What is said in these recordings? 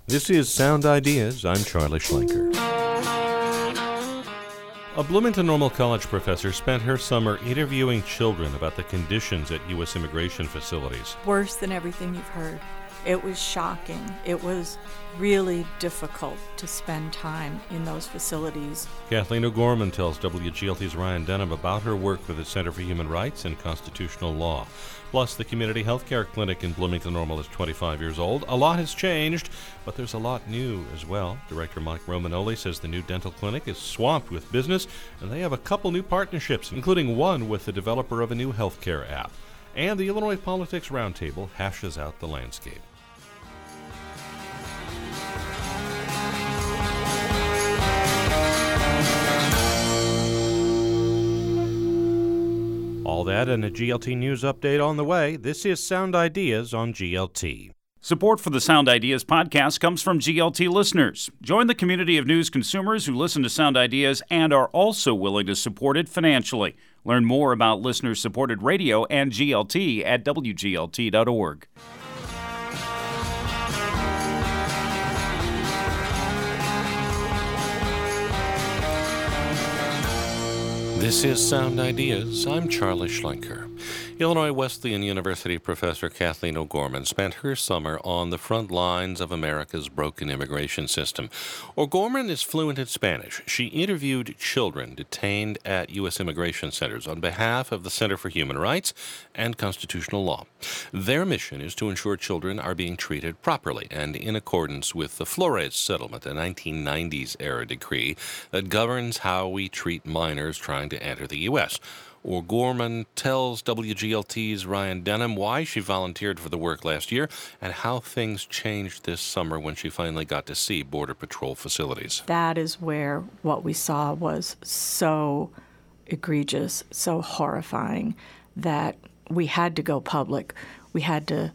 This is Sound Ideas. I'm Charlie Schlenker. A Bloomington Normal College professor spent her summer interviewing children about the conditions at U.S. immigration facilities. Worse than everything you've heard. It was shocking. It was really difficult to spend time in those facilities. Kathleen O'Gorman tells WGLT's Ryan Denham about her work with the Center for Human Rights and Constitutional Law. Plus, the community health care clinic in Bloomington Normal is 25 years old. A lot has changed, but there's a lot new as well. Director Mike Romanoli says the new dental clinic is swamped with business, and they have a couple new partnerships, including one with the developer of a new healthcare app. And the Illinois Politics Roundtable hashes out the landscape. All that and a GLT News update on the way. This is Sound Ideas on GLT. Support for the Sound Ideas podcast comes from GLT listeners. Join the community of news consumers who listen to Sound Ideas and are also willing to support it financially. Learn more about listener-supported radio and GLT at WGLT.org. This is Sound Ideas. I'm Charlie Schlenker. Illinois Wesleyan University professor Kathleen O'Gorman spent her summer on the front lines of America's broken immigration system. O'Gorman is fluent in Spanish. She interviewed children detained at U.S. immigration centers on behalf of the Center for Human Rights and Constitutional Law. Their mission is to ensure children are being treated properly and in accordance with the Flores Settlement, a 1990s-era decree that governs how we treat minors trying to enter the U.S. O'Gorman tells WGLT's Ryan Denham why she volunteered for the work last year and how things changed this summer when she finally got to see Border Patrol facilities. That is where what we saw was so egregious, so horrifying that we had to go public. We had to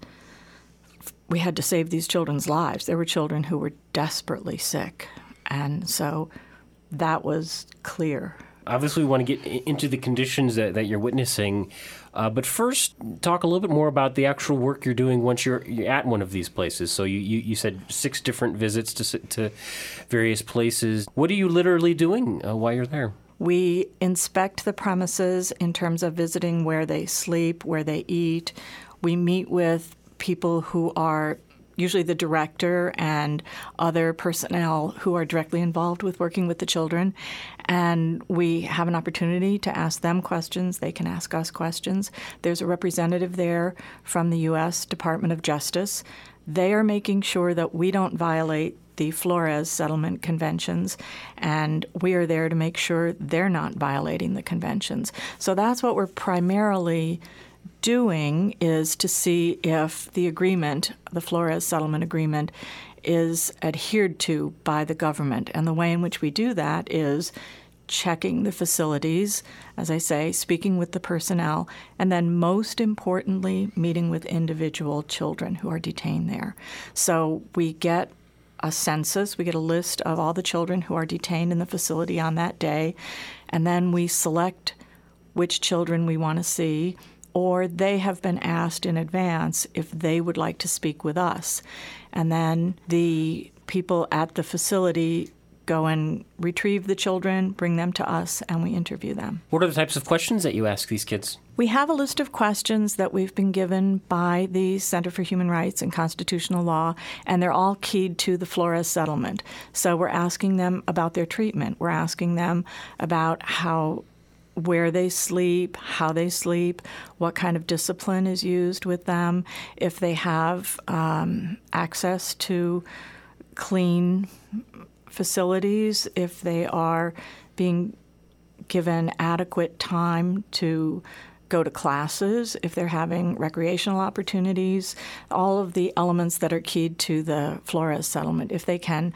save these children's lives. There were children who were desperately sick, and so that was clear. Obviously, we want to get into the conditions that you're witnessing, but first, talk a little bit more about the actual work you're doing once you're at one of these places. So you said 6 different visits to various places. What are you literally doing while you're there? We inspect the premises in terms of visiting where they sleep, where they eat. We meet with people who are usually the director and other personnel who are directly involved with working with the children. And we have an opportunity to ask them questions. They can ask us questions. There's a representative there from the U.S. Department of Justice. They are making sure that we don't violate the Flores Settlement Conventions, and we are there to make sure they're not violating the conventions. So that's what we're primarily doing, is to see if the agreement, the Flores Settlement Agreement, is adhered to by the government. And the way in which we do that is checking the facilities, as I say, speaking with the personnel, and then most importantly, meeting with individual children who are detained there. So we get a census, we get a list of all the children who are detained in the facility on that day, and then we select which children we want to see, or they have been asked in advance if they would like to speak with us. And then the people at the facility go and retrieve the children, bring them to us, and we interview them. What are the types of questions that you ask these kids? We have a list of questions that we've been given by the Center for Human Rights and Constitutional Law, and they're all keyed to the Flores Settlement. So we're asking them about their treatment. We're asking them about where they sleep, how they sleep, what kind of discipline is used with them, if they have access to clean facilities, if they are being given adequate time to go to classes, if they're having recreational opportunities, all of the elements that are keyed to the Flores Settlement, if they can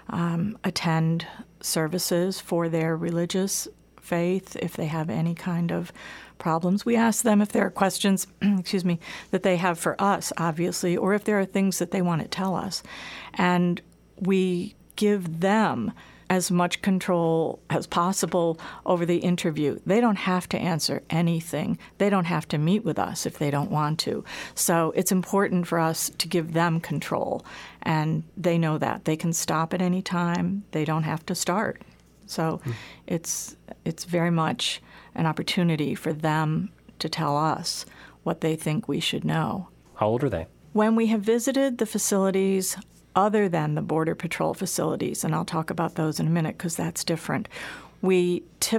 attend services for their religious faith, if they have any kind of problems. We ask them if there are questions, that they have for us, obviously, or if there are things that they want to tell us. And we give them as much control as possible over the interview. They don't have to answer anything. They don't have to meet with us if they don't want to. So it's important for us to give them control, and they know that. They can stop at any time. They don't have to start. So it's very much an opportunity for them to tell us what they think we should know. How old are they? When we have visited the facilities other than the Border Patrol facilities, and I'll talk about those in a minute because that's different, we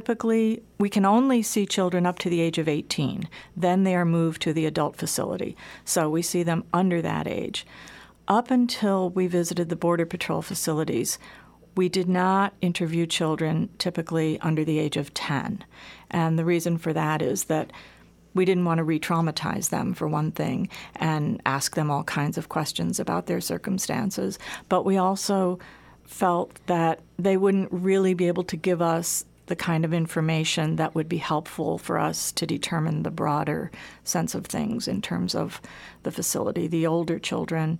can only see children up to the age of 18. Then they are moved to the adult facility. So we see them under that age. Up until we visited the Border Patrol facilities, we did not interview children typically under the age of 10. And the reason for that is that we didn't want to re-traumatize them, for one thing, and ask them all kinds of questions about their circumstances. But we also felt that they wouldn't really be able to give us the kind of information that would be helpful for us to determine the broader sense of things in terms of the facility. The older children,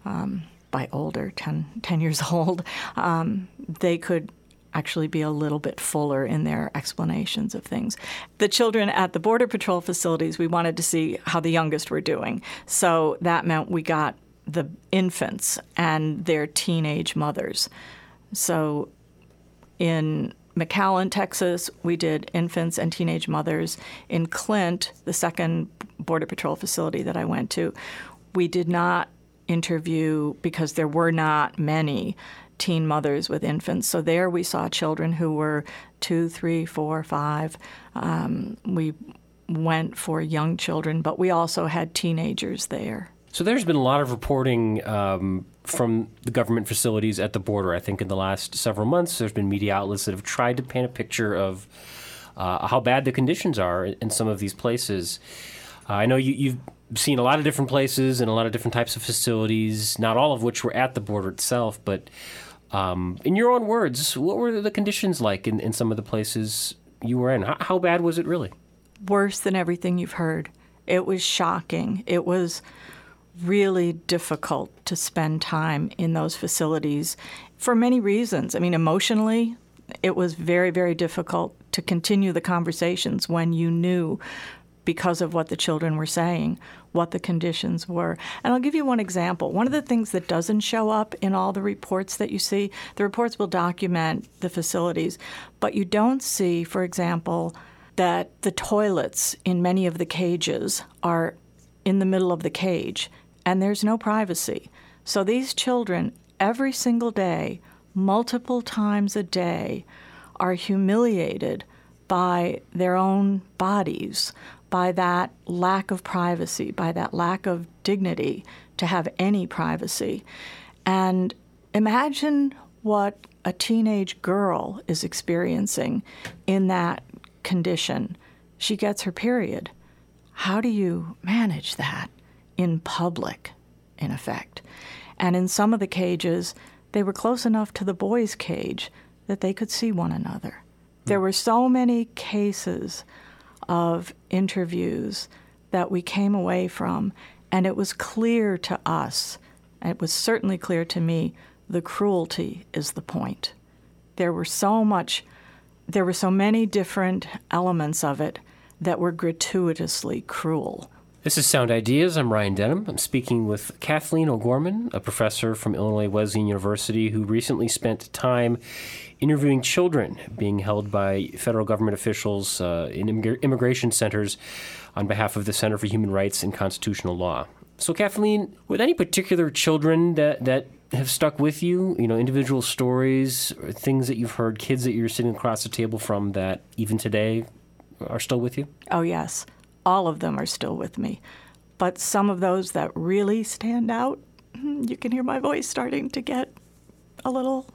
by older, 10 years old, they could actually be a little bit fuller in their explanations of things. The children at the Border Patrol facilities, we wanted to see how the youngest were doing. So that meant we got the infants and their teenage mothers. So in McAllen, Texas, we did infants and teenage mothers. In Clint, the second Border Patrol facility that I went to, we did not interview because there were not many teen mothers with infants. So there we saw children who were 2, 3, 4, 5. We went for young children, but we also had teenagers there. So there's been a lot of reporting from the government facilities at the border. I think in the last several months, there's been media outlets that have tried to paint a picture of how bad the conditions are in some of these places. I know you've seen a lot of different places and a lot of different types of facilities, not all of which were at the border itself, but in your own words, what were the conditions like in some of the places you were in? How bad was it really? Worse than everything you've heard. It was shocking. It was really difficult to spend time in those facilities for many reasons. I mean, emotionally, it was very, very difficult to continue the conversations when you knew, because of what the children were saying, what the conditions were. And I'll give you one example. One of the things that doesn't show up in all the reports that you see, the reports will document the facilities, but you don't see, for example, that the toilets in many of the cages are in the middle of the cage, and there's no privacy. So these children, every single day, multiple times a day, are humiliated by their own bodies, by that lack of privacy, by that lack of dignity to have any privacy. And imagine what a teenage girl is experiencing in that condition. She gets her period. How do you manage that in public, in effect? And in some of the cages, they were close enough to the boys' cage that they could see one another. There were so many cases of interviews that we came away from, and it was clear to us, and it was certainly clear to me, the cruelty is the point. There were so many different elements of it that were gratuitously cruel. This is Sound Ideas. I'm Ryan Denham. I'm speaking with Kathleen O'Gorman, a professor from Illinois Wesleyan University who recently spent time interviewing children being held by federal government officials in immigration centers on behalf of the Center for Human Rights and Constitutional Law. So, Kathleen, with any particular children that have stuck with you, individual stories, or things that you've heard, kids that you're sitting across the table from that even today are still with you? Oh, yes. All of them are still with me. But some of those that really stand out, you can hear my voice starting to get a little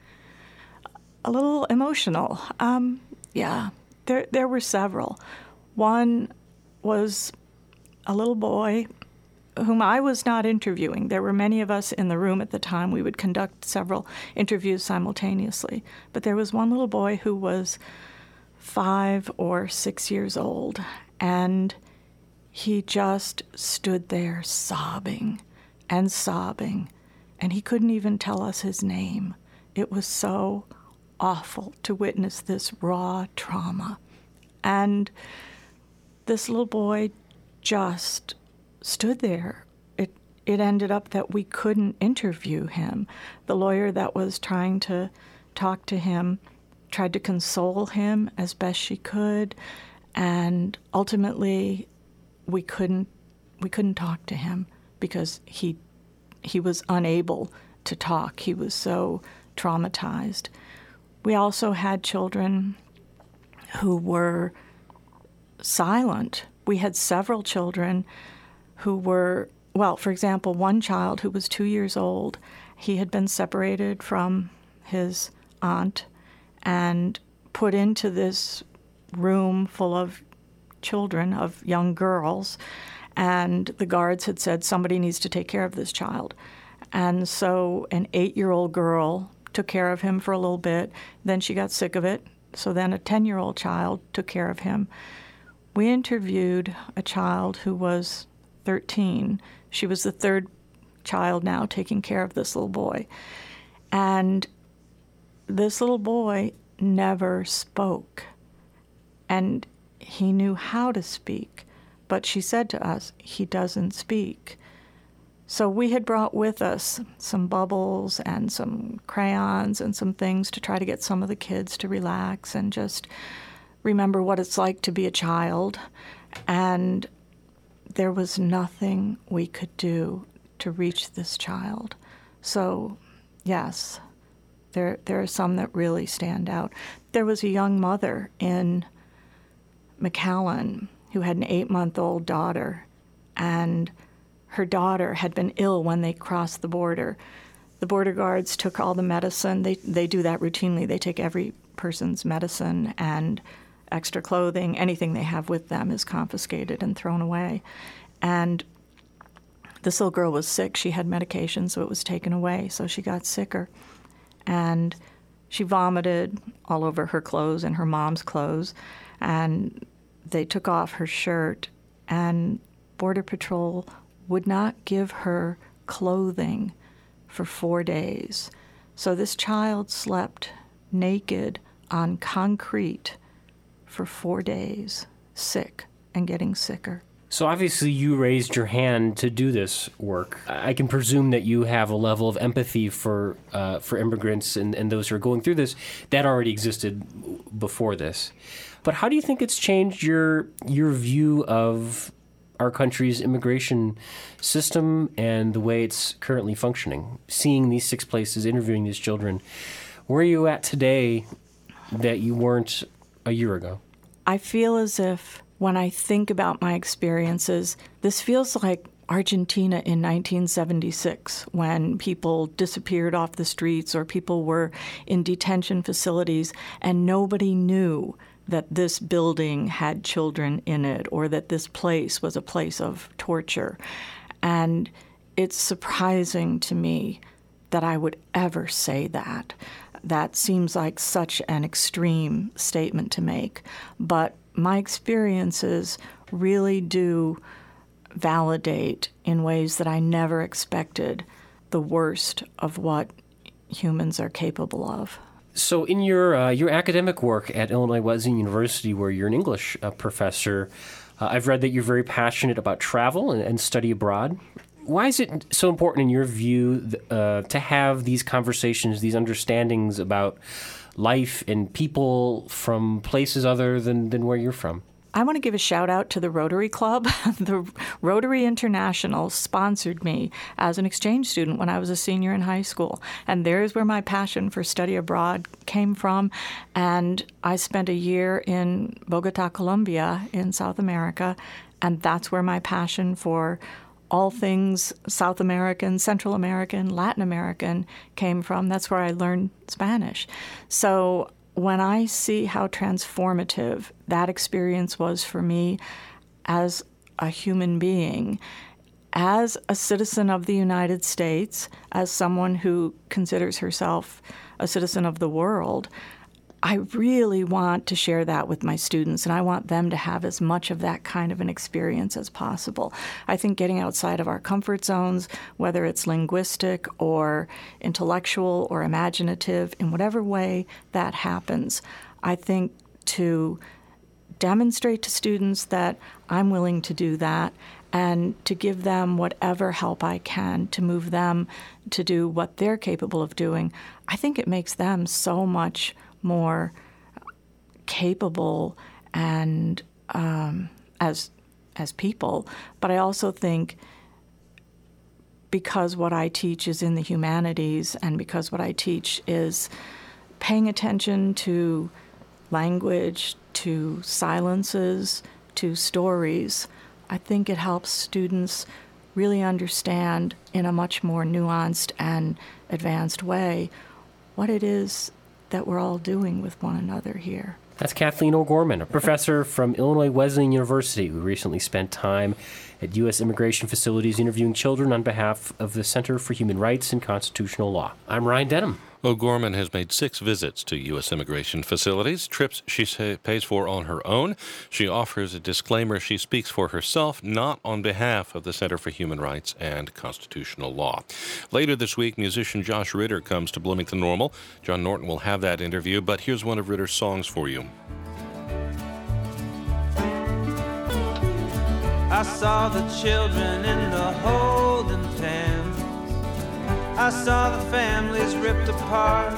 emotional. There were several. One was a little boy whom I was not interviewing. There were many of us in the room at the time. We would conduct several interviews simultaneously. But there was one little boy who was 5 or 6 years old, and he just stood there sobbing and sobbing, and he couldn't even tell us his name. It was so awful to witness this raw trauma. And this little boy just stood there. It ended up that we couldn't interview him. The lawyer that was trying to talk to him tried to console him as best she could, and ultimately we couldn't talk to him because he was unable to talk. He was so traumatized. We also had children who were silent. We had several children who were, well, for example, one child who was 2 years old, he had been separated from his aunt and put into this room full of children, of young girls, and the guards had said, somebody needs to take care of this child. And so an 8-year-old girl took care of him for a little bit. Then she got sick of it. So then a 10-year-old child took care of him. We interviewed a child who was 13. She was the third child now taking care of this little boy. And this little boy never spoke. And he knew how to speak. But she said to us, he doesn't speak. So we had brought with us some bubbles and some crayons and some things to try to get some of the kids to relax and just remember what it's like to be a child. And there was nothing we could do to reach this child. So, yes, there are some that really stand out. There was a young mother in McAllen who had an 8-month-old daughter, and her daughter had been ill when they crossed the border. The border guards took all the medicine. They do that routinely. They take every person's medicine and extra clothing. Anything they have with them is confiscated and thrown away. And this little girl was sick. She had medication, so it was taken away. So she got sicker. And she vomited all over her clothes and her mom's clothes. And they took off her shirt. And Border Patrol would not give her clothing for 4 days. So this child slept naked on concrete for 4 days, sick and getting sicker. So obviously you raised your hand to do this work. I can presume that you have a level of empathy for immigrants and those who are going through this that already existed before this. But how do you think it's changed your view of our country's immigration system and the way it's currently functioning? Seeing these 6 places, interviewing these children, where are you at today that you weren't a year ago? I feel as if when I think about my experiences, this feels like Argentina in 1976, when people disappeared off the streets or people were in detention facilities and nobody knew that this building had children in it or that this place was a place of torture. And it's surprising to me that I would ever say that. That seems like such an extreme statement to make. But my experiences really do validate in ways that I never expected the worst of what humans are capable of. So in your academic work at Illinois Wesleyan University, where you're an English professor, I've read that you're very passionate about travel and study abroad. Why is it so important in your view to have these conversations, these understandings about life and people from places other than where you're from? I want to give a shout out to the Rotary Club. The Rotary International sponsored me as an exchange student when I was a senior in high school. And there's where my passion for study abroad came from. And I spent a year in Bogota, Colombia, in South America. And that's where my passion for all things South American, Central American, Latin American came from. That's where I learned Spanish. So when I see how transformative that experience was for me as a human being, as a citizen of the United States, as someone who considers herself a citizen of the world, I really want to share that with my students, and I want them to have as much of that kind of an experience as possible. I think getting outside of our comfort zones, whether it's linguistic or intellectual or imaginative, in whatever way that happens, I think to demonstrate to students that I'm willing to do that and to give them whatever help I can to move them to do what they're capable of doing, I think it makes them so much more capable and as people. But I also think because what I teach is in the humanities and because what I teach is paying attention to language, to silences, to stories, I think it helps students really understand in a much more nuanced and advanced way what it is that we're all doing with one another here. That's Kathleen O'Gorman, a professor from Illinois Wesleyan University who recently spent time at U.S. immigration facilities interviewing children on behalf of the Center for Human Rights and Constitutional Law. I'm Ryan Denham. O'Gorman has made 6 visits to U.S. immigration facilities, trips she pays for on her own. She offers a disclaimer she speaks for herself, not on behalf of the Center for Human Rights and Constitutional Law. Later this week, musician Josh Ritter comes to Bloomington Normal. John Norton will have that interview, but here's one of Ritter's songs for you. I saw the children in the holding pen. I saw the families ripped apart,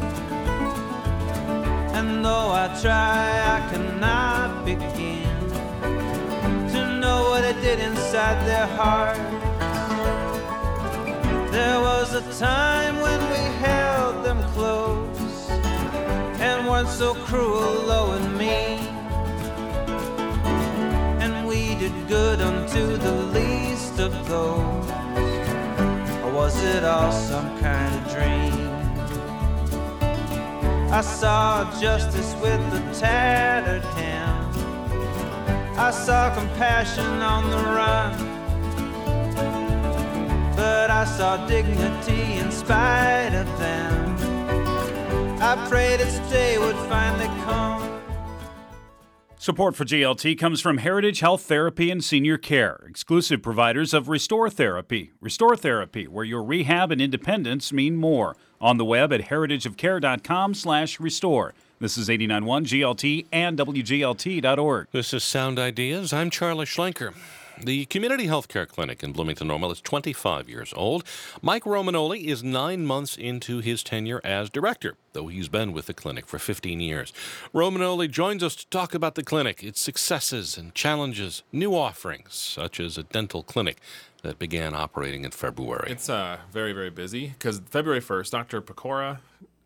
and though I try, I cannot begin to know what it did inside their hearts. There was a time when we held them close and weren't so cruel, low and mean, and we did good unto the least of those. Was it all some kind of dream? I saw justice with a tattered hand. I saw compassion on the run, but I saw dignity in spite of them. I prayed its day would finally come. Support for GLT comes from Heritage Health Therapy and Senior Care, exclusive providers of Restore Therapy. Restore Therapy, where your rehab and independence mean more. On the web at heritageofcare.com/restore. This is 89.1 GLT and WGLT.org. This is Sound Ideas. I'm Charlie Schlenker. The Community Healthcare Clinic in Bloomington Normal is 25 years old. Mike Romanoli is 9 months into his tenure as director, though he's been with the clinic for 15 years. Romanoli joins us to talk about the clinic, its successes and challenges, new offerings, such as a dental clinic that began operating in February. It's very, very busy because February 1st, Dr. Pecora,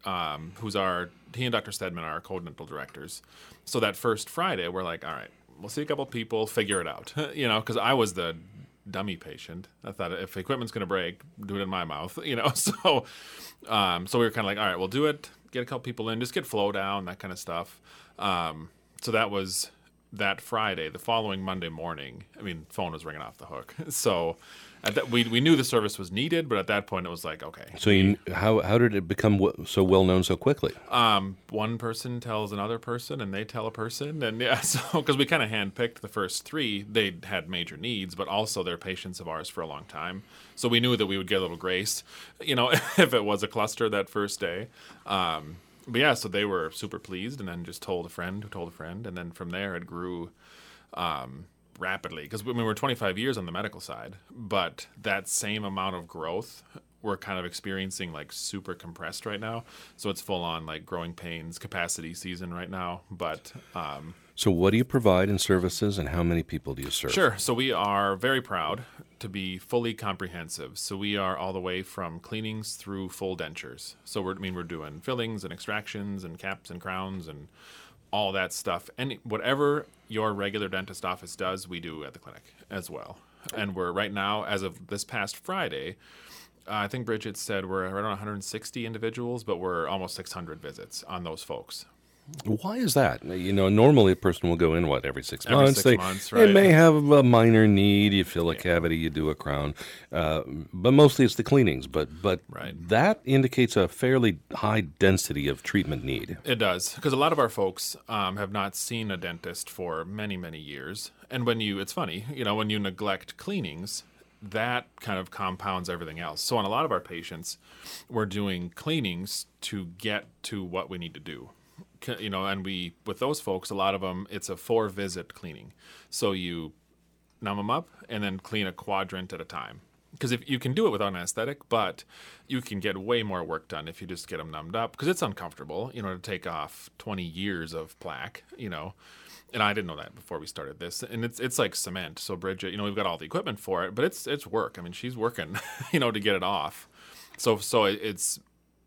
he and Dr. Stedman are our co-dental directors. So that first Friday, we're like, all right, we'll see a couple people, figure it out, because I was the dummy patient. I thought if equipment's going to break, do it in my mouth, So we were kind of like, all right, we'll do it, get a couple people in, just get flow down, that kind of stuff. So that was that Friday. The following Monday morning, phone was ringing off the hook. So we knew the service was needed, but at that point it was like, okay. So how did it become so well known so quickly? One person tells another person, and they tell a person, and because we kind of handpicked the first 3, they had major needs, but also they're patients of ours for a long time. So we knew that we would get a little grace, if it was a cluster that first day. But yeah, so they were super pleased, and then just told a friend who told a friend, and then from there it grew rapidly. Because we're 25 years on the medical side, but that same amount of growth we're kind of experiencing like super compressed right now. So it's full on like growing pains capacity season right now. But so what do you provide in services, and how many people do you serve? Sure. So we are very proud to be fully comprehensive. So we are all the way from cleanings through full dentures. So we're doing fillings and extractions and caps and crowns and all that stuff. And whatever your regular dentist office does, we do at the clinic as well. And we're right now, as of this past Friday, I think Bridget said we're around 160 individuals, but we're almost 600 visits on those folks. Why is that? Normally a person will go in, every 6 Every months? 6 months, They right. may have a minor need. You fill a cavity, you do a crown. But mostly it's the cleanings. But Right. that indicates a fairly high density of treatment need. It does, because a lot of our folks have not seen a dentist for many, many years. And it's funny, when you neglect cleanings, that kind of compounds everything else. So on a lot of our patients, we're doing cleanings to get to what we need to do. And with those folks, a lot of them, it's a 4-visit cleaning. So you numb them up and then clean a quadrant at a time. Because if you can do it without an anesthetic, but you can get way more work done if you just get them numbed up. Because it's uncomfortable, to take off 20 years of plaque, And I didn't know that before we started this. And it's like cement. So Bridget, we've got all the equipment for it, but it's work. I mean, she's working, to get it off. So it's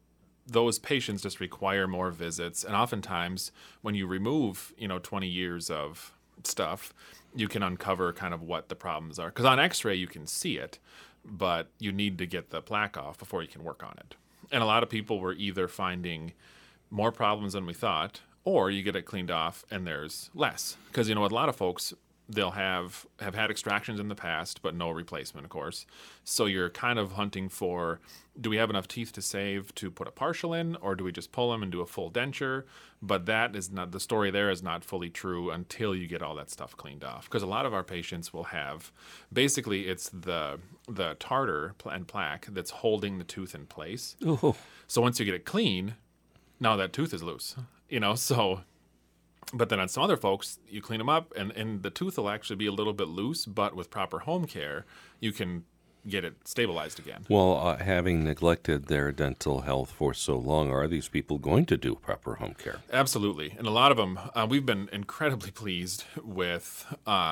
those patients just require more visits. And oftentimes when you remove, 20 years of stuff, you can uncover kind of what the problems are. Because on x-ray, you can see it, but you need to get the plaque off before you can work on it. And a lot of people were either finding more problems than we thought, or you get it cleaned off and there's less. Because, with a lot of folks, they'll have had extractions in the past, but no replacement, of course. So you're kind of hunting for, do we have enough teeth to save to put a partial in, or do we just pull them and do a full denture? But that is not, the story there is not fully true until you get all that stuff cleaned off. Because a lot of our patients will have, basically it's the tartar and plaque that's holding the tooth in place. Oh. So once you get it clean, now that tooth is loose, so... But then on some other folks, you clean them up, and the tooth will actually be a little bit loose, but with proper home care, you can get it stabilized again. Well, having neglected their dental health for so long, are these people going to do proper home care? Absolutely. And a lot of them, we've been incredibly pleased with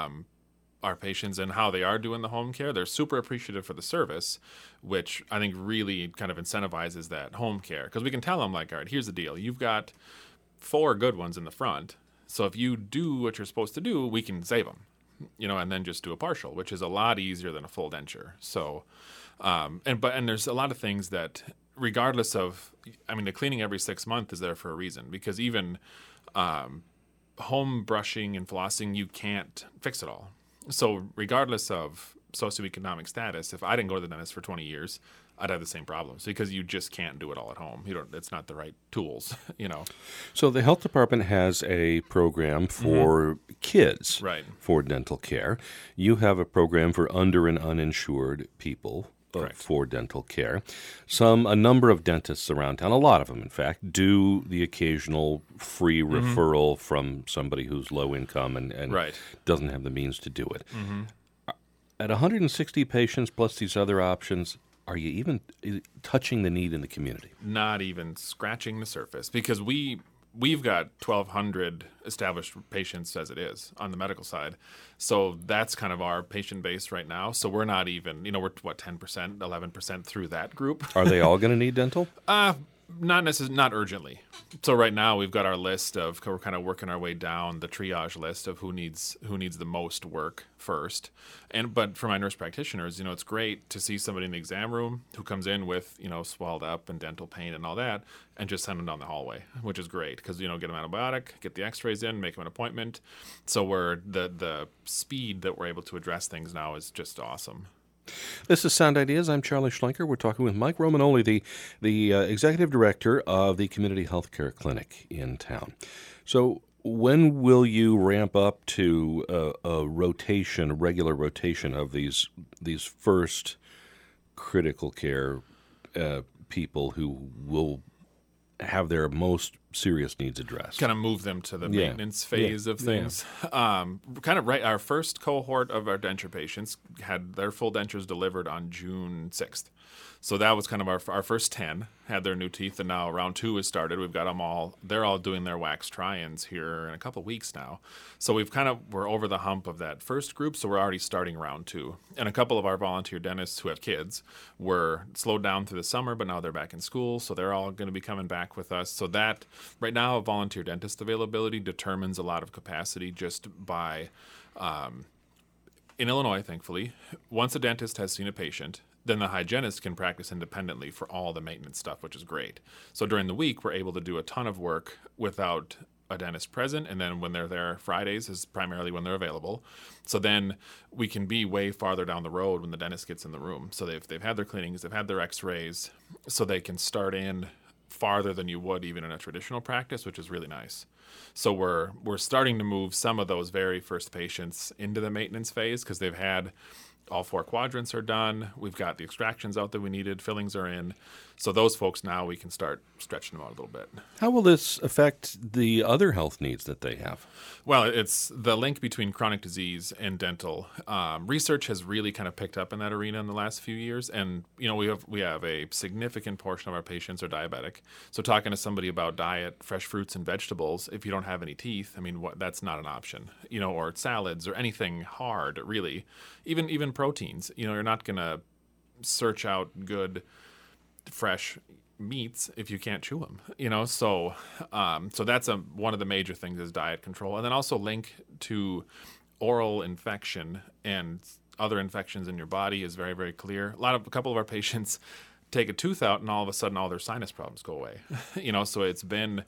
our patients and how they are doing the home care. They're super appreciative for the service, which I think really kind of incentivizes that home care. Because we can tell them, like, all right, here's the deal. You've got 4 good ones in the front. So if you do what you're supposed to do, we can save them, and then just do a partial, which is a lot easier than a full denture. So, and there's a lot of things that, regardless of, the cleaning every 6 months is there for a reason, because even home brushing and flossing, you can't fix it all. So regardless of socioeconomic status, if I didn't go to the dentist for 20 years, I'd have the same problems because you just can't do it all at home. It's not the right tools, So the health department has a program for kids Right. for dental care. You have a program for under and uninsured people for dental care. A number of dentists around town, a lot of them, in fact, do the occasional free referral from somebody who's low income and Right. doesn't have the means to do it. At 160 patients plus these other options, are you even touching the need in the community? Not even scratching the surface, because we've got 1,200 established patients as it is on the medical side. So that's kind of our patient base right now. So we're not even, we're 10%, 11% through that group. Are they all going to need dental? Not urgently. So right now we've got our list of, we're kind of working our way down the triage list of who needs the most work first. But for my nurse practitioners, it's great to see somebody in the exam room who comes in with, swelled up and dental pain and all that, and just send them down the hallway, which is great because, get them antibiotic, get the x-rays in, make them an appointment. So the speed that we're able to address things now is just awesome. This is Sound Ideas. I'm Charlie Schlenker. We're talking with Mike Romanoli, the executive director of the Community Healthcare Clinic in town. So when will you ramp up to a regular rotation of these first critical care people who will have their most serious needs addressed? Kind of move them to the maintenance phase of things. Our first cohort of our denture patients had their full dentures delivered on June 6th. So that was kind of our first 10 had their new teeth, and now round 2 has started. We've got them all. They're all doing their wax try-ins here in a couple weeks now. So we're over the hump of that first group, so we're already starting round 2. And a couple of our volunteer dentists who have kids were slowed down through the summer, but now they're back in school, so they're all going to be coming back with us. So that right now, volunteer dentist availability determines a lot of capacity just by, in Illinois, thankfully, once a dentist has seen a patient, then the hygienist can practice independently for all the maintenance stuff, which is great. So during the week, we're able to do a ton of work without a dentist present, and then when they're there Fridays is primarily when they're available. So then we can be way farther down the road when the dentist gets in the room. So they've had their cleanings, they've had their x-rays, so they can start in farther than you would even in a traditional practice, which is really nice. So we're starting to move some of those very first patients into the maintenance phase because they've had all 4 quadrants are done. We've got the extractions out that we needed. Fillings are in. So those folks now we can start stretching them out a little bit. How will this affect the other health needs that they have? Well, it's the link between chronic disease and dental. Research has really kind of picked up in that arena in the last few years, and we have a significant portion of our patients are diabetic. So talking to somebody about diet, fresh fruits and vegetables, if you don't have any teeth, I mean, that's not an option. Or salads or anything hard, really. Even proteins. You're not going to search out good fresh meats if you can't chew them, so that's one of the major things is diet control, and then also link to oral infection and other infections in your body is very, very clear. A couple of our patients take a tooth out and all of a sudden all their sinus problems go away. So it's been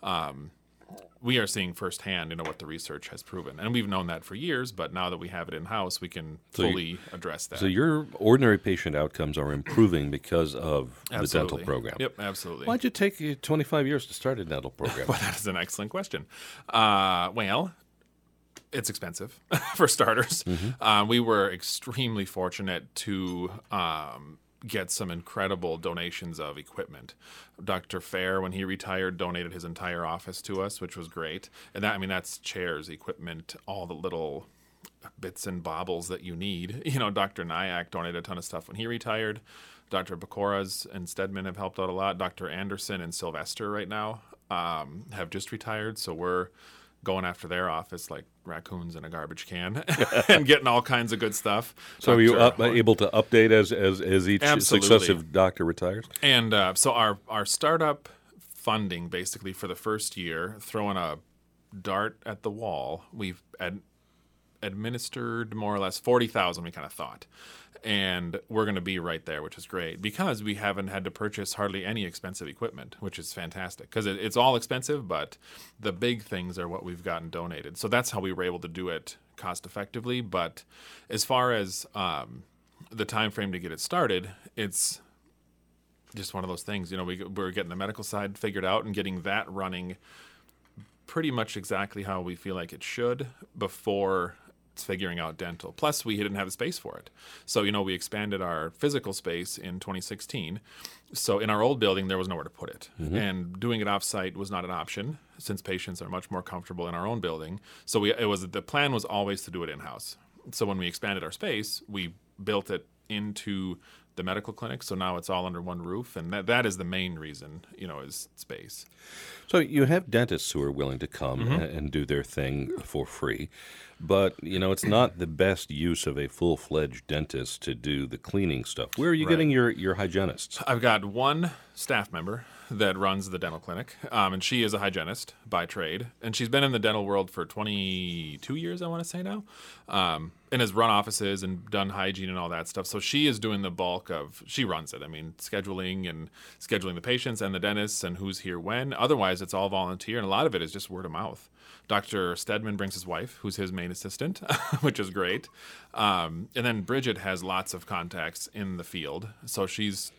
we are seeing firsthand, what the research has proven. And we've known that for years, but now that we have it in-house, we can fully address that. So your ordinary patient outcomes are improving because of the dental program. Yep, absolutely. Why'd it take you 25 years to start a dental program? Well, that is an excellent question. Well, it's expensive, for starters. Mm-hmm. We were extremely fortunate to get some incredible donations of equipment. Dr. Fair, when he retired, donated his entire office to us, which was great. And that's chairs, equipment, all the little bits and baubles that you need. Dr. Nyack donated a ton of stuff when he retired. Dr. Bacoras and Stedman have helped out a lot. Dr. Anderson and Sylvester right now have just retired, so we're going after their office like raccoons in a garbage can and getting all kinds of good stuff. So are you able to update as each Absolutely. Successive doctor retires? And so our startup funding, basically, for the first year, throwing a dart at the wall, we've administered more or less 40,000, we kind of thought. And we're going to be right there, which is great, because we haven't had to purchase hardly any expensive equipment, which is fantastic, because it's all expensive, but the big things are what we've gotten donated. So that's how we were able to do it cost effectively. But as far as the time frame to get it started, it's just one of those things. We're getting the medical side figured out and getting that running pretty much exactly how we feel like it should before figuring out dental. Plus, we didn't have the space for it. So, we expanded our physical space in 2016. So in our old building, there was nowhere to put it. Mm-hmm. And doing it off-site was not an option since patients are much more comfortable in our own building. So the plan was always to do it in-house. So when we expanded our space, we built it into the medical clinic. So now it's all under one roof. And that is the main reason, is space. So you have dentists who are willing to come and do their thing for free. But, it's not the best use of a full-fledged dentist to do the cleaning stuff. Where are you getting your hygienists? I've got one staff member that runs the dental clinic, and she is a hygienist by trade. And she's been in the dental world for 22 years, I want to say now, and has run offices and done hygiene and all that stuff. So she is doing the bulk she runs it. I mean, scheduling the patients and the dentists and who's here when. Otherwise, it's all volunteer, and a lot of it is just word of mouth. Dr. Stedman brings his wife, who's his main assistant, which is great. And then Bridget has lots of contacts in the field. So she's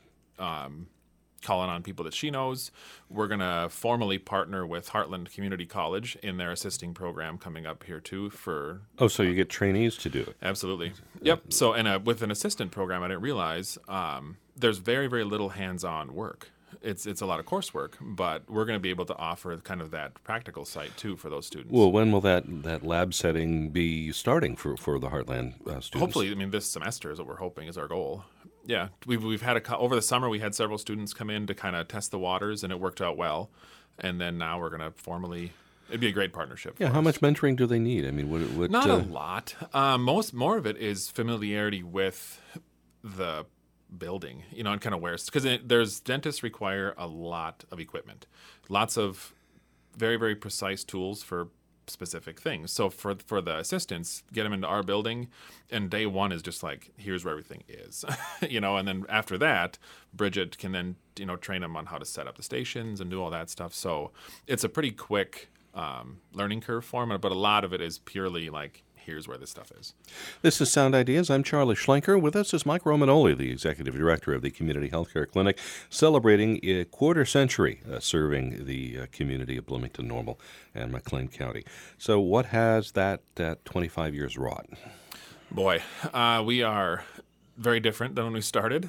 calling on people that she knows. We're going to formally partner with Heartland Community College in their assisting program coming up here, too. So you get trainees to do it? Absolutely. Yep. So with an assistant program, I didn't realize there's very, very little hands-on work. It's a lot of coursework, but we're going to be able to offer kind of that practical site, too, for those students. Well, when will that lab setting be starting for the Heartland students? Hopefully, this semester is what we're hoping is our goal. Yeah, we've had over the summer, we had several students come in to kind of test the waters, and it worked out well. And then now we're going to formally... It'd be a great partnership. Yeah, how much mentoring do they need? I mean, what not a lot. More of it is familiarity with the building, and kind of because dentists require a lot of equipment, lots of very, very precise tools for specific things. So for the assistants, get them into our building, and day one is just like, here's where everything is, and then after that, Bridget can then, train them on how to set up the stations and do all that stuff. So it's a pretty quick learning curve for them, but a lot of it is purely like, here's where this stuff is. This is Sound Ideas. I'm Charlie Schlenker. With us is Mike Romanoli, the Executive Director of the Community Healthcare Clinic, celebrating a quarter century serving the community of Bloomington Normal and McLean County. So what has that 25 years wrought? Boy, we are very different than when we started.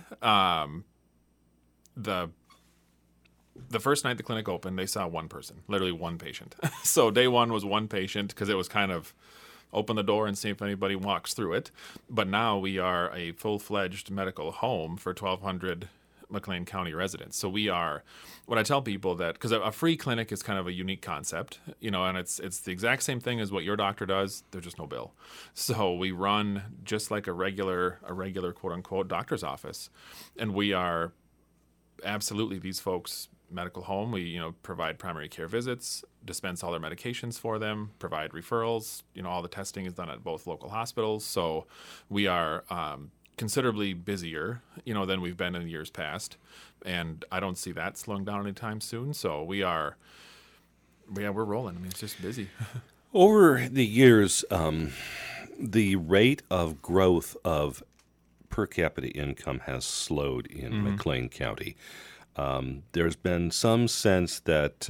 The first night the clinic opened, they saw one person, literally one patient. So day one was one patient because it was kind of open the door and see if anybody walks through it. But now we are a full-fledged medical home for 1,200 McLean County residents. So we are, what I tell people that, because a free clinic is kind of a unique concept, and it's the exact same thing as what your doctor does. There's just no bill. So we run just like a regular quote-unquote doctor's office. And we are absolutely these folks' medical home. We, provide primary care visits, dispense all their medications for them, provide referrals. All the testing is done at both local hospitals. So we are considerably busier, than we've been in years past. And I don't see that slowing down anytime soon. So we're rolling. I mean, it's just busy. Over the years, the rate of growth of per capita income has slowed in McLean County. There's been some sense that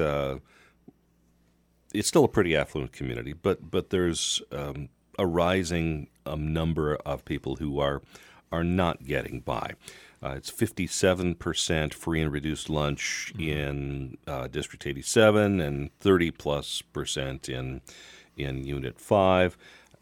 it's still a pretty affluent community, but there's a rising number of people who are not getting by. It's 57% free and reduced lunch in District 87 and 30+% in Unit 5.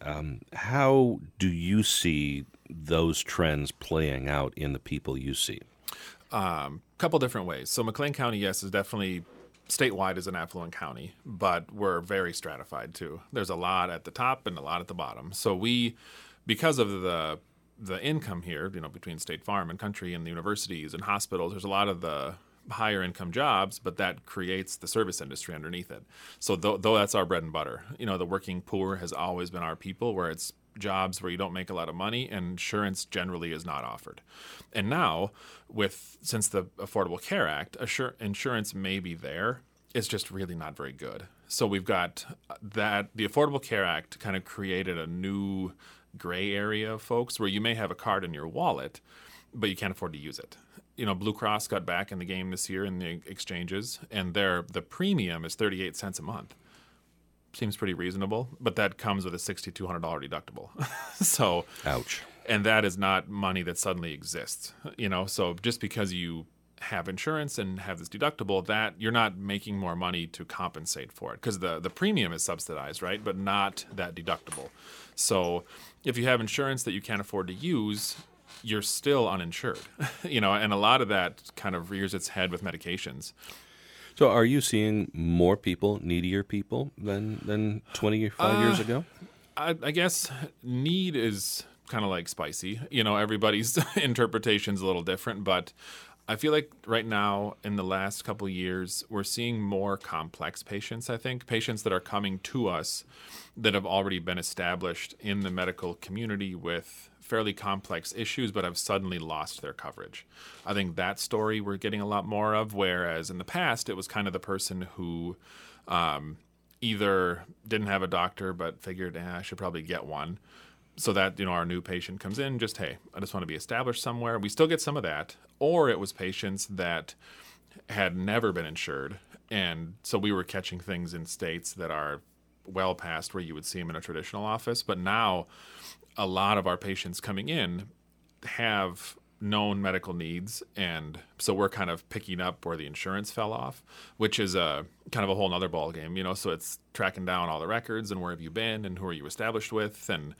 How do you see those trends playing out in the people you see? Couple different ways. So McLean County, yes, is definitely statewide is an affluent county, but we're very stratified too. There's a lot at the top and a lot at the bottom. So we, because of the income here, between State Farm and Country and the universities and hospitals, there's a lot of the higher income jobs, but that creates the service industry underneath it. So though that's our bread and butter, the working poor has always been our people, where it's jobs where you don't make a lot of money and insurance generally is not offered. And now, since the Affordable Care Act, insurance may be there, it's just really not very good. So we've got that, the Affordable Care Act kind of created a new gray area of folks where you may have a card in your wallet, but you can't afford to use it. Blue Cross got back in the game this year in the exchanges, and the premium is 38 cents a month. Seems pretty reasonable, but that comes with a $6,200 deductible. So, ouch. And that is not money that suddenly exists, So just because you have insurance and have this deductible, that you're not making more money to compensate for it, because the premium is subsidized, right? But not that deductible. So if you have insurance that you can't afford to use, you're still uninsured, and a lot of that kind of rears its head with medications. So are you seeing more people, needier people than 25 years ago? I guess need is kind of like spicy. Everybody's interpretation's a little different, but I feel like right now in the last couple of years, we're seeing more complex patients, I think, patients that are coming to us that have already been established in the medical community with fairly complex issues, but have suddenly lost their coverage. I think that story we're getting a lot more of, whereas in the past it was kind of the person who either didn't have a doctor but figured, I should probably get one. So that, our new patient comes in, just, hey, I just want to be established somewhere. We still get some of that. Or it was patients that had never been insured. And so we were catching things in states that are well past where you would see them in a traditional office. But now a lot of our patients coming in have known medical needs, and so we're kind of picking up where the insurance fell off, which is a kind of a whole nother ball game, so it's tracking down all the records and where have you been and who are you established with, and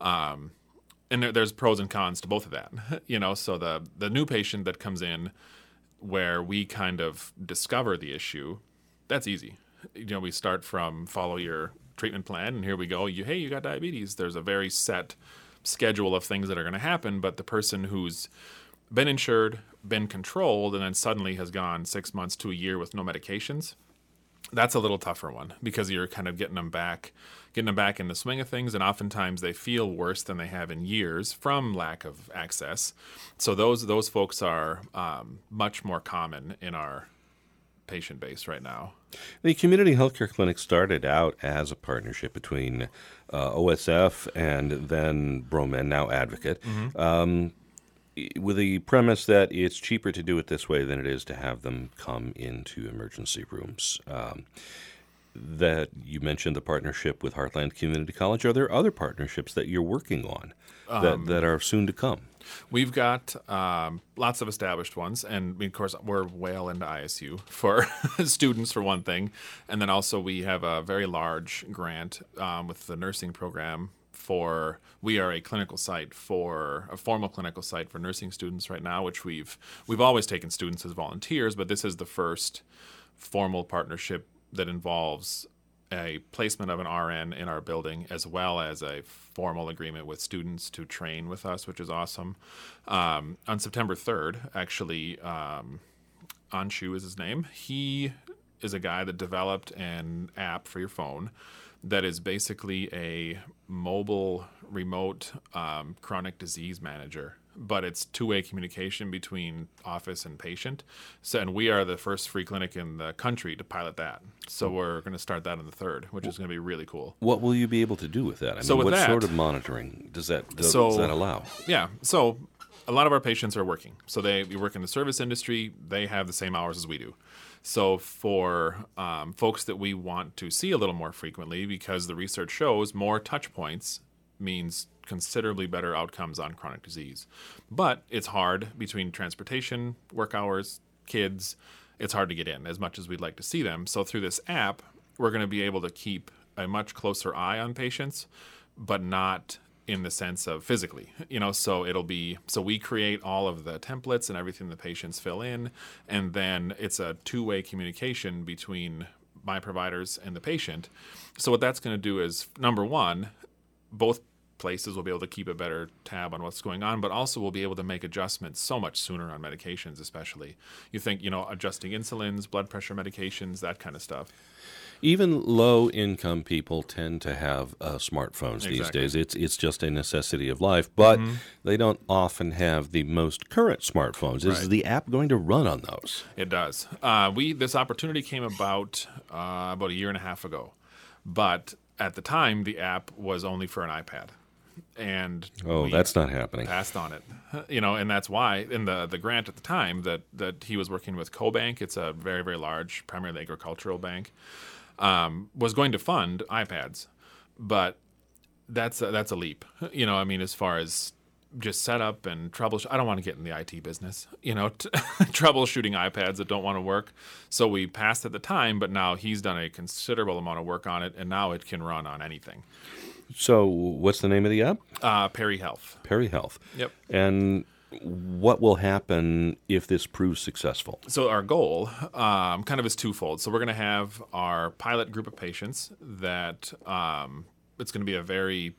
there's pros and cons to both of that. So the new patient that comes in where we kind of discover the issue, that's easy. We start from follow your treatment plan, and here we go. You got diabetes. There's a very set schedule of things that are going to happen, but the person who's been insured, been controlled, and then suddenly has gone 6 months to a year with no medications, that's a little tougher one, because you're kind of getting them back in the swing of things, and oftentimes they feel worse than they have in years from lack of access. So those folks are much more common in our patient base right now. The community healthcare clinic started out as a partnership between OSF and then Broman, now Advocate, with the premise that it's cheaper to do it this way than it is to have them come into emergency rooms. That you mentioned the partnership with Heartland Community College. Are there other partnerships that you're working on that are soon to come? We've got lots of established ones, and of course we're well into ISU for students for one thing, and then also we have a very large grant with the nursing program. We are a clinical site for a formal clinical site for nursing students right now, which we've always taken students as volunteers, but this is the first formal partnership that involves a placement of an RN in our building, as well as a formal agreement with students to train with us, which is awesome. On September 3rd, actually, Anshu is his name. He is a guy that developed an app for your phone that is basically a mobile remote chronic disease manager, but it's two-way communication between office and patient. And we are the first free clinic in the country to pilot that. So we're going to start that on the 3rd, which is going to be really cool. What will you be able to do with that? What sort of monitoring does that allow? Yeah, so a lot of our patients are working. So we work in the service industry. They have the same hours as we do. So for folks that we want to see a little more frequently, because the research shows more touch points means considerably better outcomes on chronic disease. But it's hard between transportation, work hours, kids. It's hard to get in as much as we'd like to see them. So through this app, we're going to be able to keep a much closer eye on patients, but not in the sense of physically, so we create all of the templates and everything the patients fill in, and then it's a two-way communication between my providers and the patient. So what that's going to do is, number one, both places will be able to keep a better tab on what's going on, but also we'll be able to make adjustments so much sooner on medications, especially. You think, adjusting insulins, blood pressure medications, that kind of stuff. Even low-income people tend to have smartphones these days. It's just a necessity of life, but they don't often have the most current smartphones. Is the app going to run on those? It does. This opportunity came about a year and a half ago, but at the time, the app was only for an iPad. And that's not happening. Passed on it, and that's why in the grant at the time that he was working with CoBank, it's a very, very large, primarily agricultural bank, was going to fund iPads, but that's a leap, as far as just setup and troubleshoot. I don't want to get in the IT business, troubleshooting iPads that don't want to work. So we passed at the time, but now he's done a considerable amount of work on it, and now it can run on anything. So what's the name of the app? Perry Health. Perry Health. Yep. And what will happen if this proves successful? So our goal kind of is twofold. So we're going to have our pilot group of patients that it's going to be a very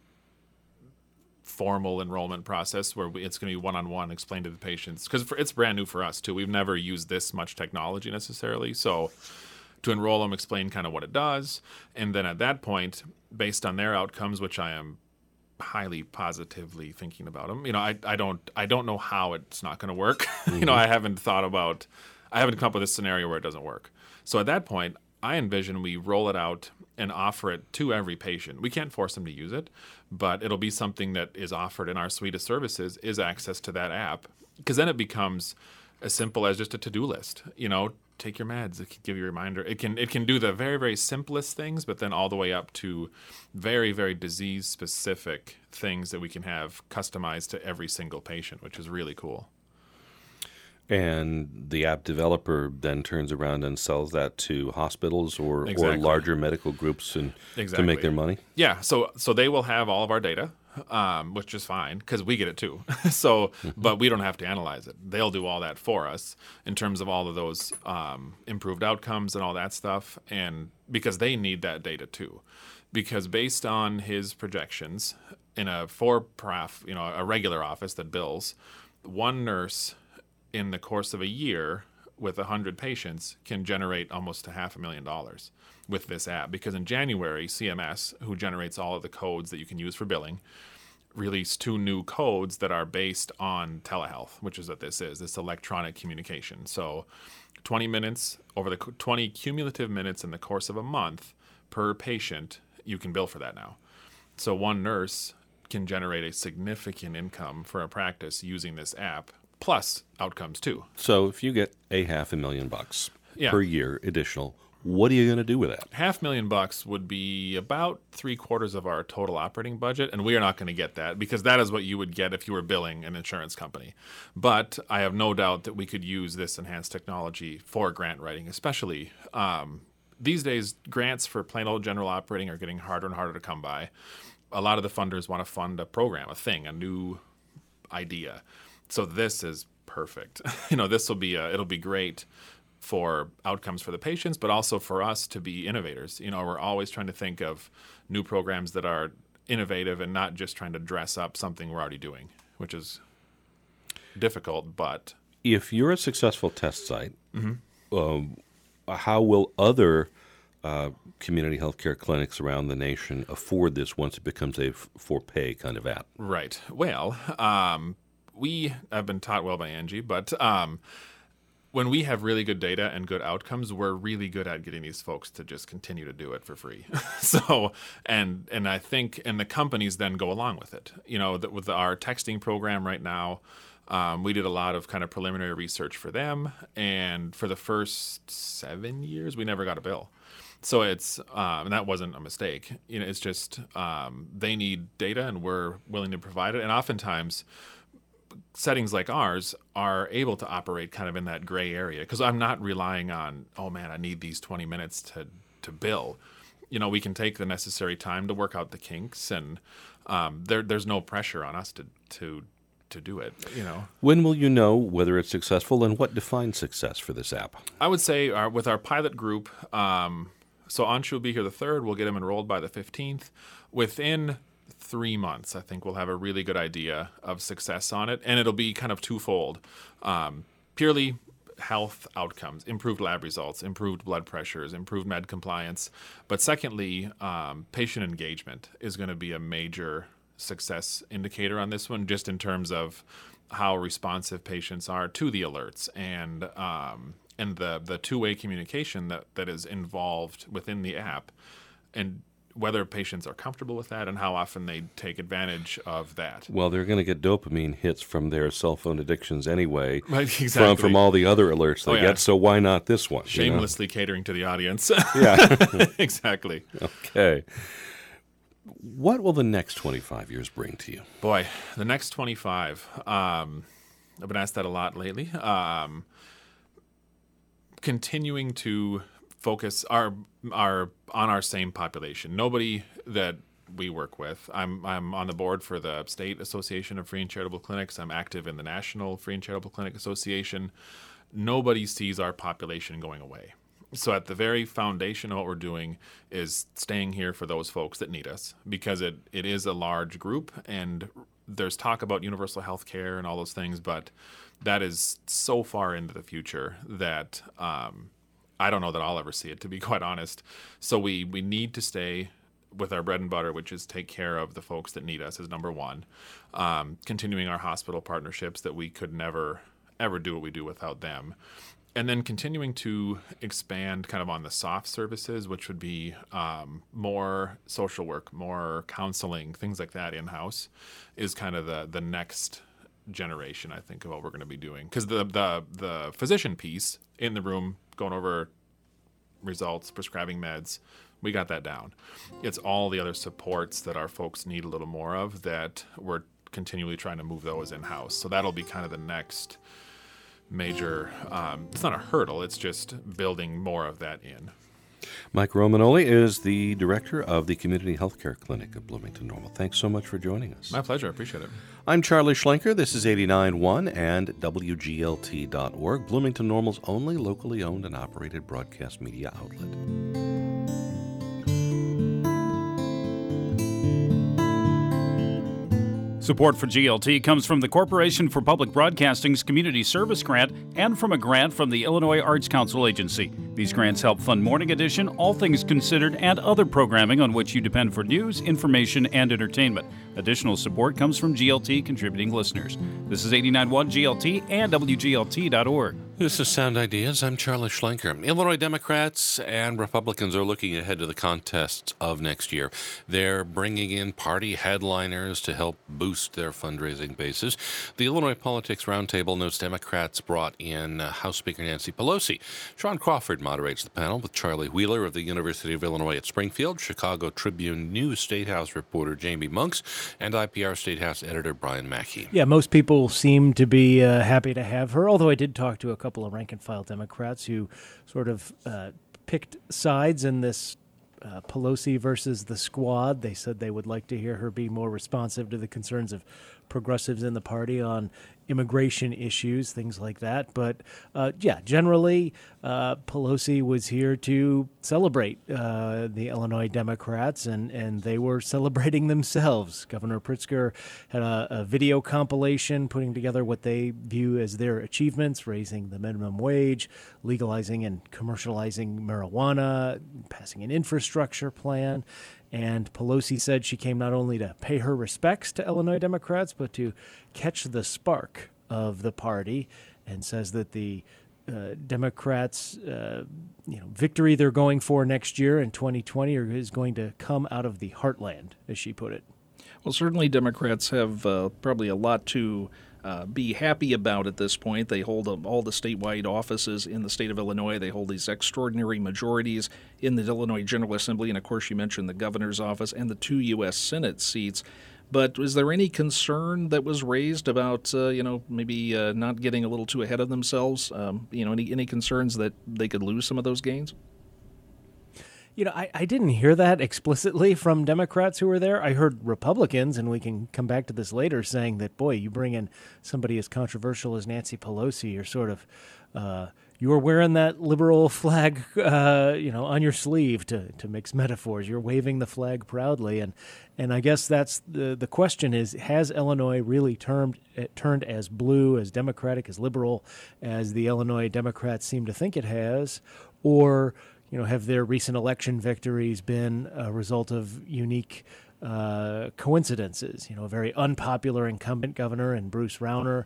formal enrollment process where it's going to be one-on-one, explain to the patients, because it's brand new for us too. We've never used this much technology necessarily. So to enroll them, explain kind of what it does, and then at that point, based on their outcomes, which I am highly positively thinking about them, I don't know how it's not going to work. I haven't come up with a scenario where it doesn't work. So at that point, I envision we roll it out and offer it to every patient. We can't force them to use it, but it'll be something that is offered in our suite of services, is access to that app, because then it becomes as simple as just a to-do list. Take your meds. It can give you a reminder. It can do the very, very simplest things, but then all the way up to very, very disease-specific things that we can have customized to every single patient, which is really cool. And the app developer then turns around and sells that to hospitals or larger medical groups to make their money? Yeah, so they will have all of our data, which is fine because we get it too. But we don't have to analyze it. They'll do all that for us in terms of all of those improved outcomes and all that stuff, and because they need that data too. Because based on his projections, in a a regular office that bills, one nurse in the course of a year with 100 patients can generate almost $500,000 with this app. Because in January, CMS, who generates all of the codes that you can use for billing, released 2 new codes that are based on telehealth, which is what this is. This electronic communication. So 20 minutes over the 20 cumulative minutes in the course of a month per patient, you can bill for that now. So one nurse can generate a significant income for a practice using this app, plus outcomes too. So if you get $500,000 Yeah. per year additional, what are you going to do with that? $500,000 would be about 3/4 of our total operating budget, and we are not going to get that because that is what you would get if you were billing an insurance company. But I have no doubt that we could use this enhanced technology for grant writing, especially these days. Grants for plain old general operating are getting harder and harder to come by. A lot of the funders want to fund a program, a thing, a new idea. So this is perfect. This will be it'll be great for outcomes for the patients, but also for us to be innovators. We're always trying to think of new programs that are innovative and not just trying to dress up something we're already doing, which is difficult. But If you're a successful test site, how will other community healthcare clinics around the nation afford this once it becomes a for-pay kind of app? right. Well, we have been taught well by Angie, but when we have really good data and good outcomes, we're really good at getting these folks to just continue to do it for free. So, and I think, and the companies then go along with it. With our texting program right now, we did a lot of kind of preliminary research for them, and for the first 7 years, we never got a bill. So it's, and that wasn't a mistake. It's just they need data, and we're willing to provide it. And oftentimes, settings like ours are able to operate kind of in that gray area because I'm not relying on, oh man, I need these 20 minutes to bill. We can take the necessary time to work out the kinks, and there's no pressure on us to do it. When will you know whether it's successful, and what defines success for this app? I would say with our pilot group, so Anshu will be here the 3rd. We'll get him enrolled by the 15th. Within 3 months, I think we'll have a really good idea of success on it, and it'll be kind of twofold. Purely health outcomes, improved lab results, improved blood pressures, improved med compliance. But secondly, patient engagement is going to be a major success indicator on this one, just in terms of how responsive patients are to the alerts and the two-way communication that is involved within the app, and whether patients are comfortable with that and how often they take advantage of that. Well, they're going to get dopamine hits from their cell phone addictions anyway, Right, exactly. from all the other alerts they get, so why not this one? Shamelessly catering to the audience. Yeah. Exactly. Okay. What will the next 25 years bring to you? Boy, the next 25, I've been asked that a lot lately. Continuing to focus on our same population. Nobody that we work with. I'm on the board for the State Association of Free and Charitable Clinics. I'm active in the National Free and Charitable Clinic Association. Nobody sees our population going away. So at the very foundation of what we're doing is staying here for those folks that need us, because it is a large group, and there's talk about universal health care and all those things, but that is so far into the future that I don't know that I'll ever see it, to be quite honest. So we need to stay with our bread and butter, which is take care of the folks that need us, is number one. Continuing our hospital partnerships that we could never, ever do what we do without them. And then continuing to expand kind of on the soft services, which would be more social work, more counseling, things like that in-house, is kind of the next generation, I think, of what we're going to be doing. Because the physician piece in the room, going over results, prescribing meds, we got that down. It's all the other supports that our folks need a little more of that we're continually trying to move those in-house. So that'll be kind of the next major, it's not a hurdle, it's just building more of that in. Mike Romanoli is the director of the Community Healthcare Clinic of Bloomington Normal. Thanks so much for joining us. My pleasure. I appreciate it. I'm Charlie Schlenker. This is 89.1 and WGLT.org, Bloomington Normal's only locally owned and operated broadcast media outlet. Support for GLT comes from the Corporation for Public Broadcasting's Community Service Grant and from a grant from the Illinois Arts Council Agency. These grants help fund Morning Edition, All Things Considered, and other programming on which you depend for news, information, and entertainment. Additional support comes from GLT contributing listeners. This is 89.1 GLT and WGLT.org. This is Sound Ideas. I'm Charlie Schlenker. Illinois Democrats and Republicans are looking ahead to the contests of next year. They're bringing in party headliners to help boost their fundraising bases. The Illinois Politics Roundtable notes Democrats brought in House Speaker Nancy Pelosi. Sean Crawford moderates the panel with Charlie Wheeler of the University of Illinois at Springfield, Chicago Tribune News State House reporter Jamie Monks, and IPR State House editor Brian Mackey. Yeah, most people seem to be happy to have her, although I did talk to a couple of rank-and-file Democrats who sort of picked sides in this Pelosi versus the squad. They said they would like to hear her be more responsive to the concerns of progressives in the party on immigration issues, things like that. But, generally, Pelosi was here to celebrate the Illinois Democrats, and they were celebrating themselves. Governor Pritzker had a video compilation putting together what they view as their achievements, raising the minimum wage, legalizing and commercializing marijuana, passing an infrastructure plan. And Pelosi said she came not only to pay her respects to Illinois Democrats, but to catch the spark of the party, and says that the Democrats' victory they're going for next year in 2020 is going to come out of the heartland, as she put it. Well, certainly Democrats have probably a lot to be happy about at this point. They hold all the statewide offices in the state of Illinois. They hold these extraordinary majorities in the Illinois General Assembly, and of course you mentioned the governor's office and the 2 U.S. Senate seats. But is there any concern that was raised about, maybe not getting a little too ahead of themselves? Any concerns that they could lose some of those gains? I didn't hear that explicitly from Democrats who were there. I heard Republicans, and we can come back to this later, saying that, boy, you bring in somebody as controversial as Nancy Pelosi, you're sort of, you're wearing that liberal flag, on your sleeve, to mix metaphors. You're waving the flag proudly. And I guess that's the question is, has Illinois really turned as blue, as democratic, as liberal as the Illinois Democrats seem to think it has? Or have their recent election victories been a result of unique coincidences? A very unpopular incumbent governor in Bruce Rauner,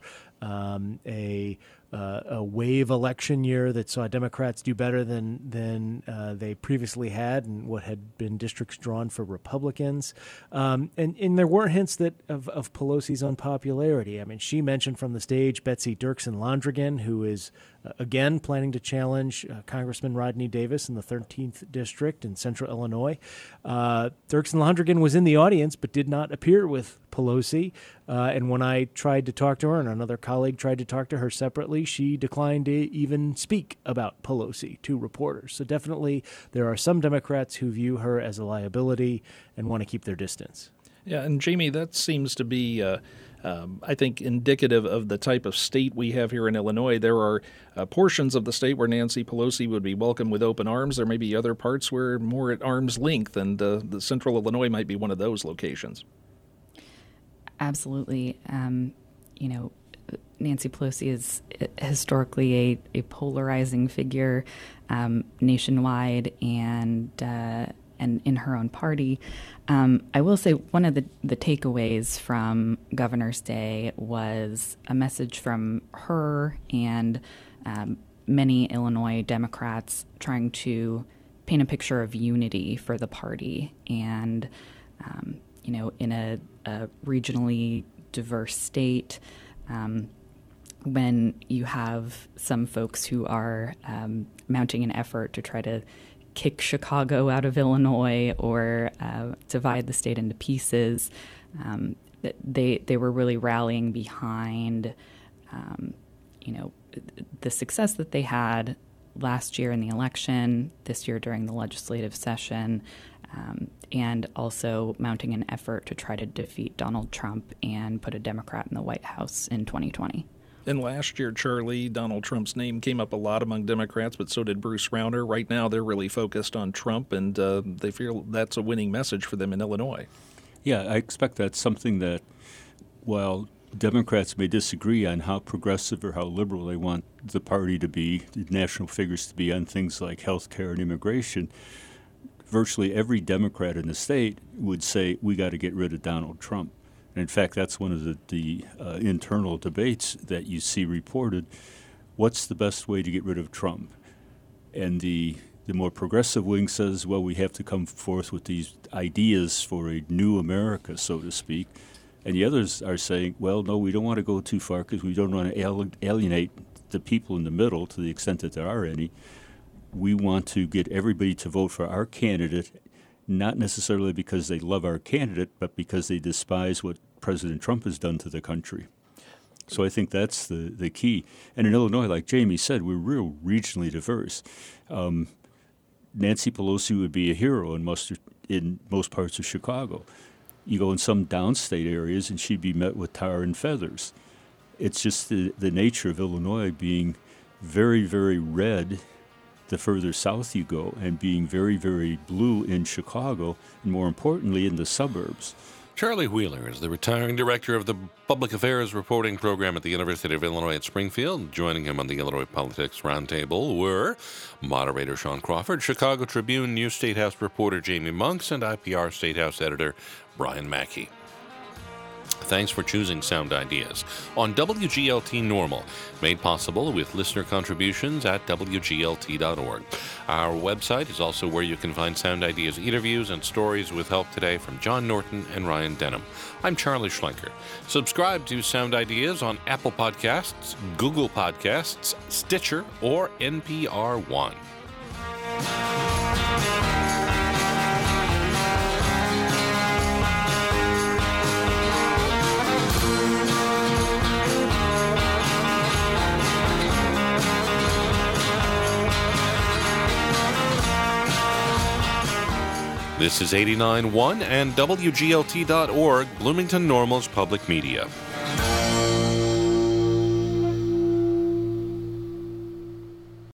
a wave election year that saw Democrats do better than they previously had, and what had been districts drawn for Republicans. And there were hints of Pelosi's unpopularity. I mean, she mentioned from the stage Betsy Dirksen-Londrigan, who is again planning to challenge Congressman Rodney Davis in the 13th District in Central Illinois. Dirksen-Londrigan was in the audience but did not appear with Pelosi. And when I tried to talk to her, and another colleague tried to talk to her separately, she declined to even speak about Pelosi to reporters. So definitely there are some Democrats who view her as a liability and want to keep their distance. Yeah, and Jamie, that seems to be, I think, indicative of the type of state we have here in Illinois. There are portions of the state where Nancy Pelosi would be welcomed with open arms. There may be other parts where more at arm's length, and the central Illinois might be one of those locations. Absolutely. Nancy Pelosi is historically a polarizing figure nationwide and in her own party. I will say one of the takeaways from Governor's Day was a message from her and many Illinois Democrats trying to paint a picture of unity for the party. And, in a regionally diverse state, when you have some folks who are mounting an effort to try to kick Chicago out of Illinois or divide the state into pieces, they were really rallying behind, the success that they had last year in the election, this year during the legislative session, and also mounting an effort to try to defeat Donald Trump and put a Democrat in the White House in 2020. And last year, Charlie, Donald Trump's name came up a lot among Democrats, but so did Bruce Rauner. Right now, they're really focused on Trump, and they feel that's a winning message for them in Illinois. Yeah, I expect that's something that, while Democrats may disagree on how progressive or how liberal they want the party to be, the national figures to be on things like health care and immigration. Virtually every Democrat in the state would say, we got to get rid of Donald Trump. And in fact, that's one of the internal debates that you see reported. What's the best way to get rid of Trump? And the more progressive wing says, well, we have to come forth with these ideas for a new America, so to speak. And the others are saying, well, no, we don't want to go too far because we don't want to alienate the people in the middle to the extent that there are any. We want to get everybody to vote for our candidate, not necessarily because they love our candidate, but because they despise what President Trump has done to the country. So I think that's the key. And in Illinois, like Jamie said, we're real regionally diverse. Nancy Pelosi would be a hero in most parts of Chicago. You go in some downstate areas, and she'd be met with tar and feathers. It's just the nature of Illinois being very, very red the further south you go, and being very, very blue in Chicago, and more importantly, in the suburbs. Charlie Wheeler is the retiring director of the Public Affairs Reporting Program at the University of Illinois at Springfield. Joining him on the Illinois Politics Roundtable were moderator Sean Crawford, Chicago Tribune News State House reporter Jamie Monks, and IPR State House editor Brian Mackey. Thanks for choosing Sound Ideas on WGLT Normal, made possible with listener contributions at WGLT.org. Our website is also where you can find Sound Ideas interviews and stories with help today from John Norton and Ryan Denham. I'm Charlie Schlenker. Subscribe to Sound Ideas on Apple Podcasts, Google Podcasts, Stitcher, or NPR One. This is 89.1 and WGLT.org, Bloomington Normal's public media.